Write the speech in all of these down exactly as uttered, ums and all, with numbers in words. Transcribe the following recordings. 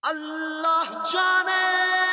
الله جانه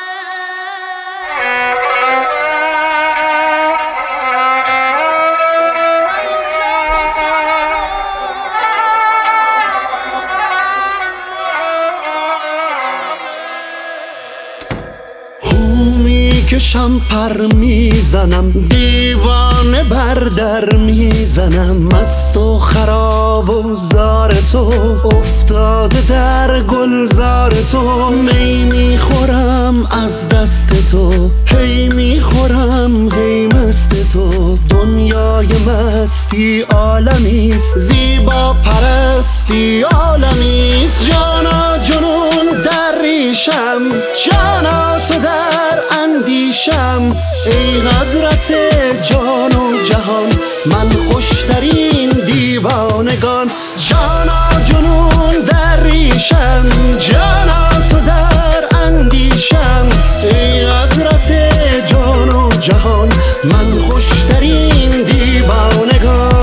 کشم پر میزنم، دیوانه بر در میزنم، مست و خراب و زار تو افتاده در گلزار تو. می میخورم از دست تو، هی میخورم هی مست تو. دنیای مستی عالمیست، زیبا پرستی عالمیست. جانا جنون در ریشم، جانا تو در اندیشم. ای حضرت جان و جهان، من خوشترین دیوانگان. جانا جنون در ریشم، جانا تو در اندیشم. ای حضرت جان و جهان، من خوشترین دیوانگان.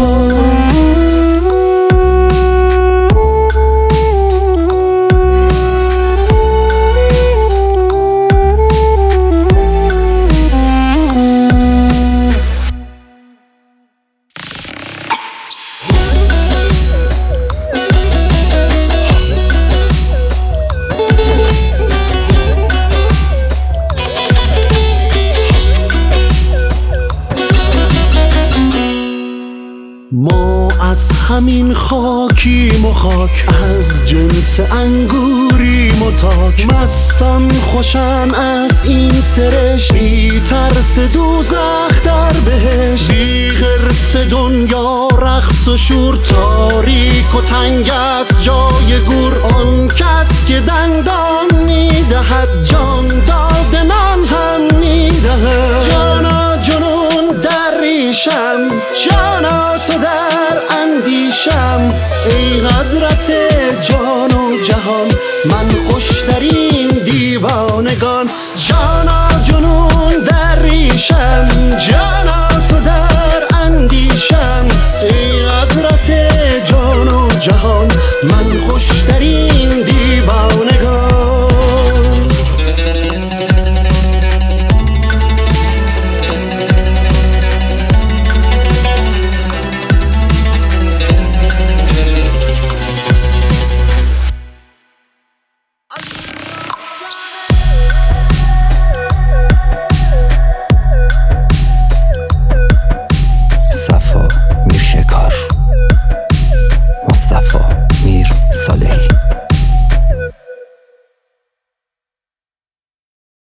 ما از همین خاکیم و خاک، از جنس انگوریم و تاک. مستان خوشن از این سرشت، بی ترس دوزخ در بهشت. بی غرس دنیا رقص و شور، تاریک و تنگ است جای گور. آن کس که دندان میدهد، جان دادنان هم میدهد. جانا جنون در ریشم، جانا تو در اندیشم. ای حضرت جان و جهان، من خوشترین دیوانگان. جانا جنون در ریشم، جانا تو در اندیشم. ای حضرت جان و جهان، من خوشترین